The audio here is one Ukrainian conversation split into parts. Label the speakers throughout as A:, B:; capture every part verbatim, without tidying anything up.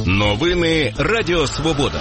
A: Новини Радіо Свобода.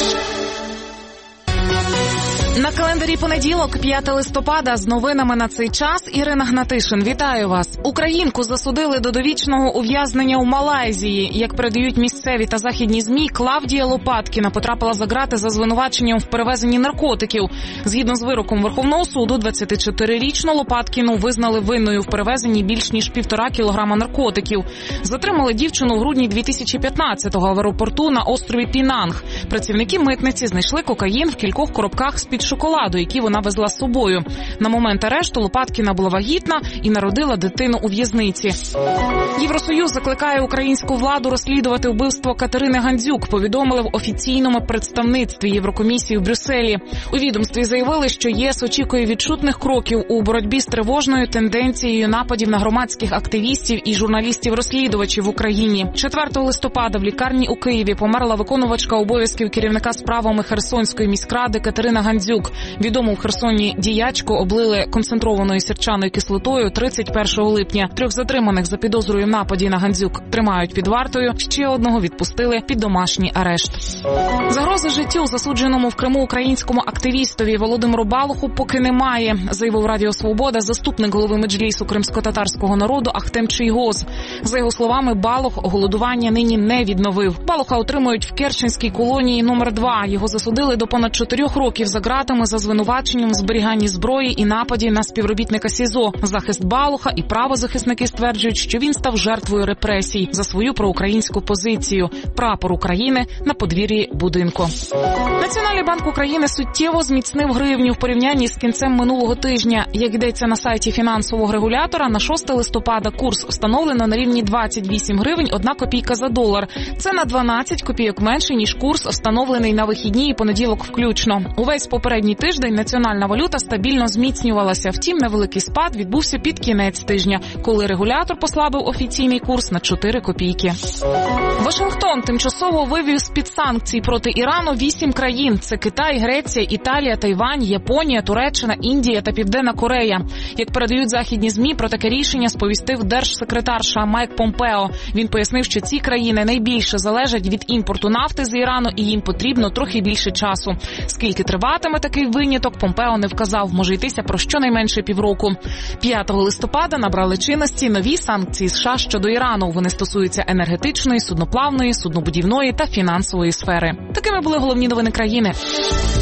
B: На календарі понеділок, п'яте листопада, з новинами на цей час Ірина Гнатишин. Вітаю вас. Українку засудили до довічного ув'язнення у Малайзії. Як передають місцеві та західні ЗМІ, Клавдія Лопаткіна потрапила за ґрати за звинуваченням в перевезенні наркотиків. Згідно з вироком Верховного суду, двадцятичотирирічну Лопаткіну визнали винною в перевезенні більш ніж півтора кілограма наркотиків. Затримали дівчину в грудні дві тисячі п'ятнадцятого в аеропорту на острові Пінанг. Працівники митниці знайшли кокаїн в кількох коробках з-під шоколаду, які вона везла з собою. На момент арешту Лопаткіна була вагітна і народила дитину у в'язниці. Євросоюз закликає українську владу розслідувати вбивство Катерини Гандзюк, повідомили в офіційному представництві Єврокомісії в Брюсселі. У відомстві заявили, що ЄС очікує відчутних кроків у боротьбі з тривожною тенденцією нападів на громадських активістів і журналістів-розслідувачів в Україні. четвертого листопада в лікарні у Києві померла виконувачка обов'язків керівника справами Херсонської міськради Катерина Гандзюк. Відому в Херсоні діячку облили концентрованою сірчаною кислотою тридцять першого липня. Трьох затриманих за підозрою в нападі на Гандзюк тримають під вартою, ще одного відпустили під домашній арешт. Загрози життю засудженому в Криму українському активістові Володимиру Балуху поки немає, заявив Радіо Свобода заступник голови Меджлісу кримськотатарського народу Ахтем Чийгоз. За його словами, Балух голодування нині не відновив. Балуха отримують в Керченській колонії номер два. Його засудили до понад чотирьох років за ґратами за звинуваченням в зберіганні зброї і нападі на співробітника СІЗО. Захист Балуха і правозахисники стверджують, що він став жертвою репресій за свою проукраїнську позицію. Прапор України на подвір'ї будинку. Національний банк України суттєво зміцнив гривню в порівнянні з кінцем минулого тижня. Як йдеться на сайті фінансового регулятора, на шосте листопада курс встановлено на рівні двадцять вісім гривень одна копійка за долар. Це на дванадцять копійок менше, ніж курс, встановлений на вихідні і понеділок включно. Увесь попередній тиждень національна валюта стабільно зміцнювалася. Втім, невеликий спад відбувся під кінець тижня, коли регулятор послабив офіційний курс на чотири копійки. Вашингтон тимчасово вивів з-під санкцій проти Ірану вісім країн. Це Китай, Греція, Італія, Тайвань, Японія, Туреччина, Індія та Південна Корея. Як передають західні ЗМІ, про таке рішення сповістив держсекретар США Майк Помпео. Він пояснив, що ці країни найбільше залежать від імпорту нафти з Ірану і їм потрібно трохи більше часу. Скільки триватиме такий виняток, Помпео не вказав, може йтися про щонайменше півроку. п'ятого листопада набрали чинності нові санкції США щодо Ірану. Вони стосуються енергетичної, судноплавної, суднобудівної та фінансової сфери. Такими були головні новини країни.